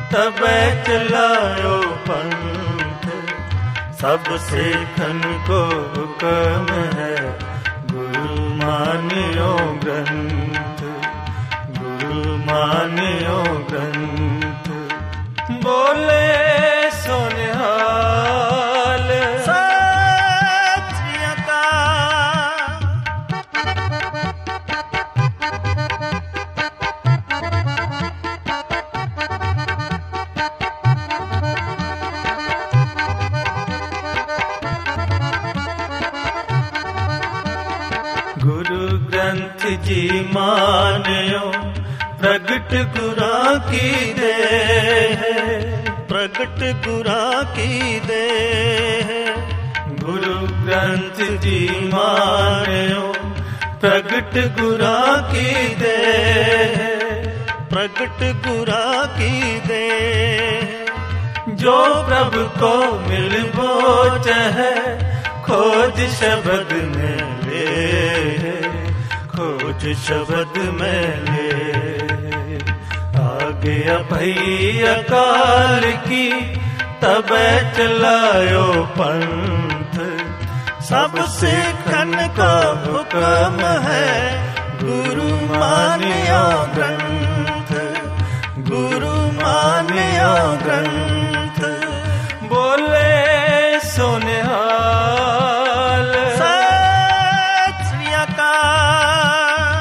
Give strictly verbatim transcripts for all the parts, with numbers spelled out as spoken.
तबे चलायो पंथ। सब सिखन को हुक्म है, गुरु मानियो ग्रंथ, गुरु मानियो ग्रंथ। बोले सोनिहाल सत श्री अकाल। गुरु ग्रंथ जी मानियो, प्रगट गुरा की दे है, प्रगट गुरा की दे है। गुरु ग्रंथ जी मानियो, प्रगट गुरा की दे है, प्रगट गुरा की दे। जो प्रभु को मिलबो चाहे, खोज शब्द में ले, खोज शब्द में ले। आ गया भई अकाल की, तबे चलायो पंथ। सब सिखन का हुक्म है, गुरु मानियो ग्रंथ, गुरु मानियो ग्रंथ। बोले सोनिहाल सत श्री अकाल।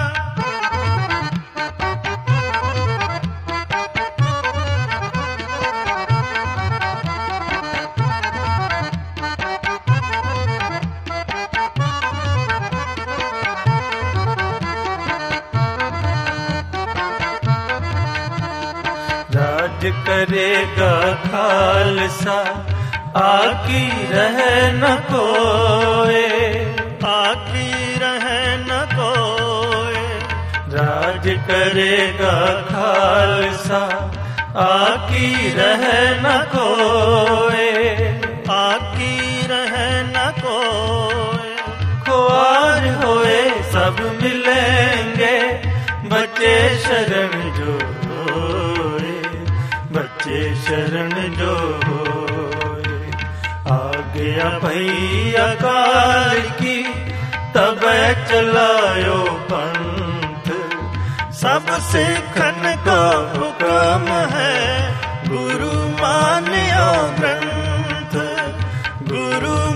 राज करेगा खालसा, आकी रहे न कोए, आकी रहे न कोए। राज करेगा खालसा, आकी रहे न कोए, आकी रहे न कोए। खुआर होए सब मिलेंगे, बचे शरण जो होए, बचे शरण जो होए। आ गया भई अकाल की, तबे चलायो पंथ। सब सिखन को हुक्म है, गुरु मानियो ग्रंथ, गुरु